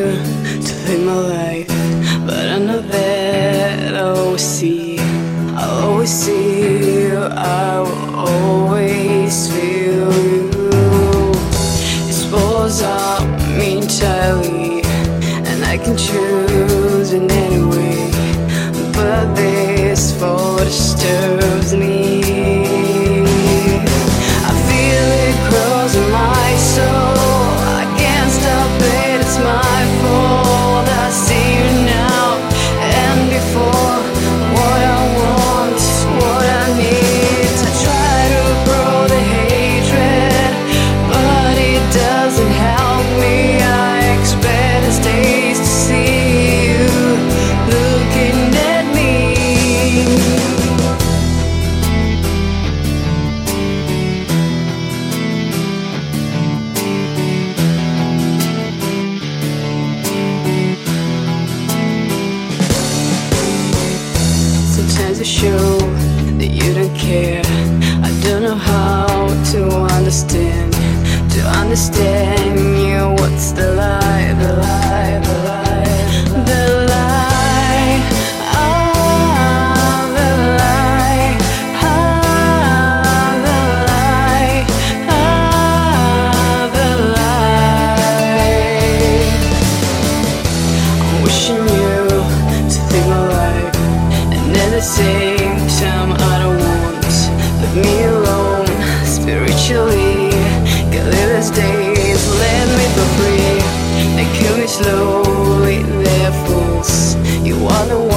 to live my life, but I know that I'll always see you, I will always feel you. It spoils out me entirely, and I can choose in any way, but this thought disturbs me. I feel it crossing my soul, I can't stop it, it's my fault. I see you now and before, what I want, what I need. I try to grow the hatred, but it doesn't help me. I expect these days to see you looking at me. Sometimes you show that you don't care. I don't know how to understand you. What's the lie, the lie, the lie, the lie, ah, the lie, ah, the lie, ah, the lie. I'm wishing you to live my life, and at the same time I don't want, leave me alone spiritually. Get live these days, let me go free. They kill me slowly, they're fools. You are the one